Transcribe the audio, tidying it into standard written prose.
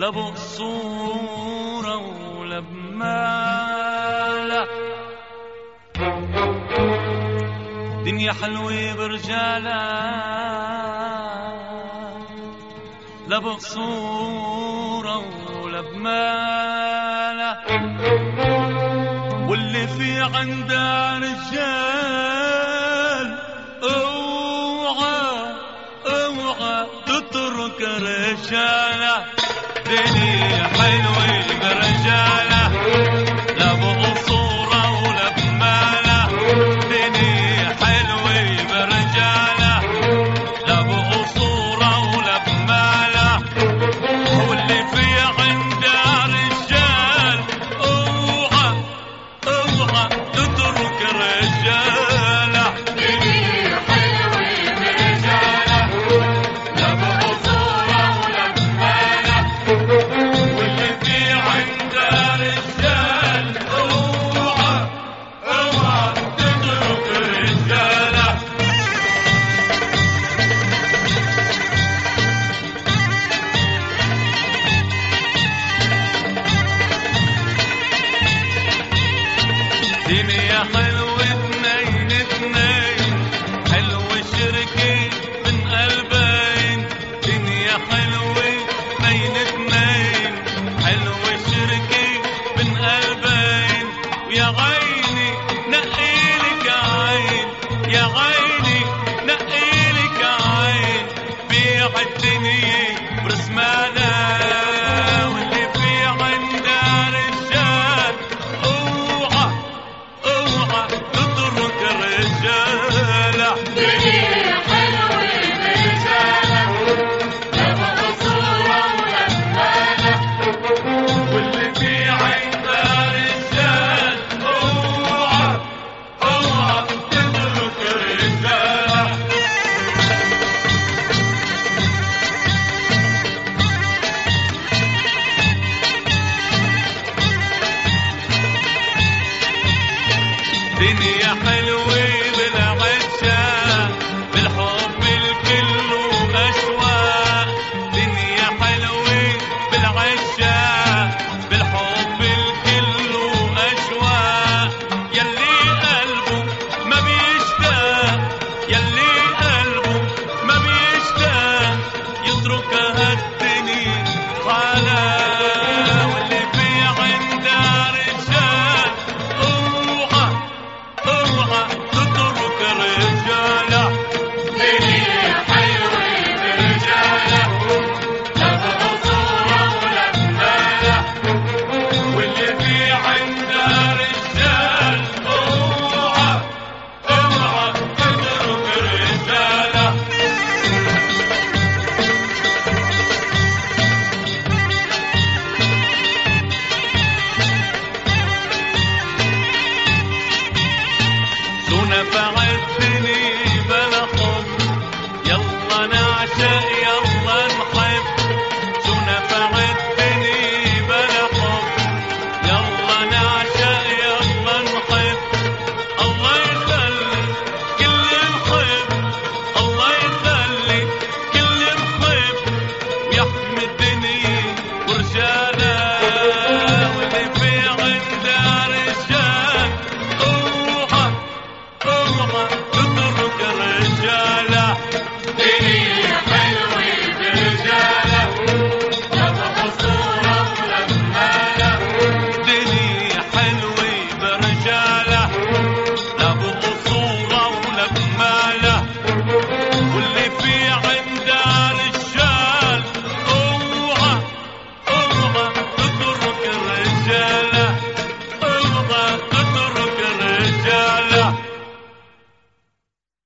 لا بقصورة ولا بمالة، دنيا حلوة برجالة لا بقصورة ولا بمالة، واللي في عندها رجال اوعى اوعى تترك رجالة، دنيا حلوة برجالة لا بقصورة ولا بمالة، دنيا حلوة برجالة لا بقصورة ولا بمالة، واللي في عندها رجال اوعى اوعى تترك رجالة، دنيا حلوة برجالة لا بقصورة ولا بمالة، واللي في عندها رجال اوعى اوعى تترك رجالة. دنيا حلوة